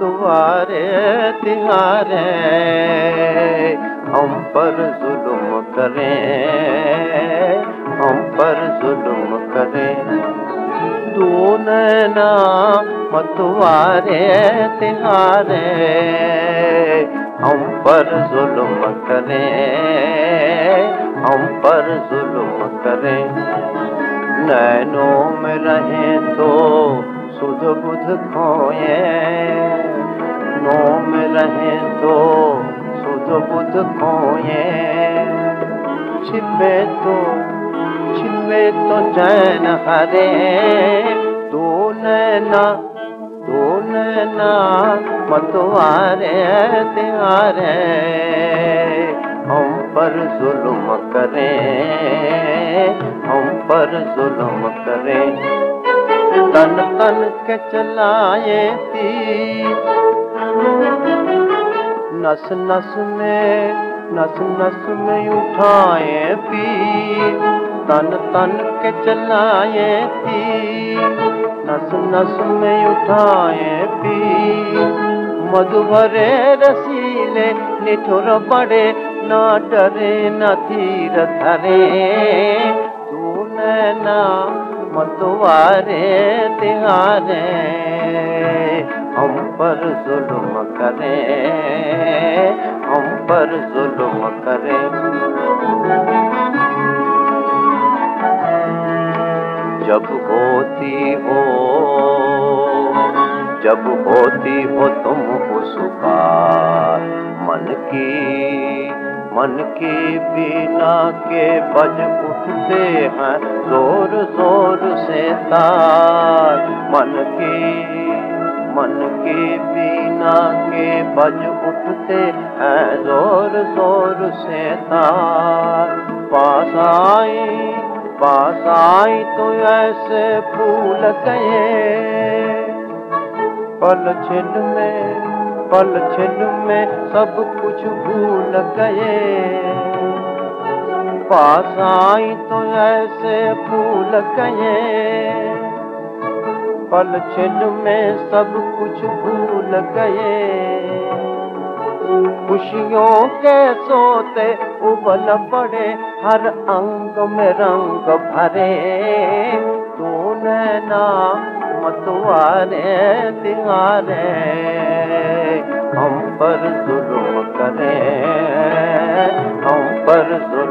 मतवारे तिहारे हम पर जुल्म करें, हम पर जुल्म करें। तू नैना मतवारे तिहारे हम पर जुल्म करें, हम पर जुल्म करें। नैनों में रहें तो सुध बुध खोए, नैनों में रहें तो सुध बुध खोए। छिपे तो चैन हरे, तू नैना मतवारे तिहारे हम पर जुल्म करें, हम पर जुल्म करें। तन तन के चलाए तीर, नस नस में उठाए पीर। तन तन के चलाए तीर, नस नस में उठाए पीर। मधु भरे रसीले निठुर बड़े, ना डरे न धीर धरे। तू नैना मतवारे तिहारे हम पर जुल्म करें, हम पर जुल्म करें। जब होती हो तुम पुकार, मन की बीना के बज उठते हैं जोर जोर से तार। मन की बीना के बज उठते हैं जोर जोर से तार। पास आई तो ऐसे भूल गए, पल छिन में सब कुछ भूल गए। पास आई तो ऐसे भूल गए, पल छिन में सब कुछ भूल गए। खुशियों के सोते उबल पड़े, हर अंग में रंग भरे। तू नैना मतवारे तिहारे हम पर जुल्म करें, हम पर जुल्म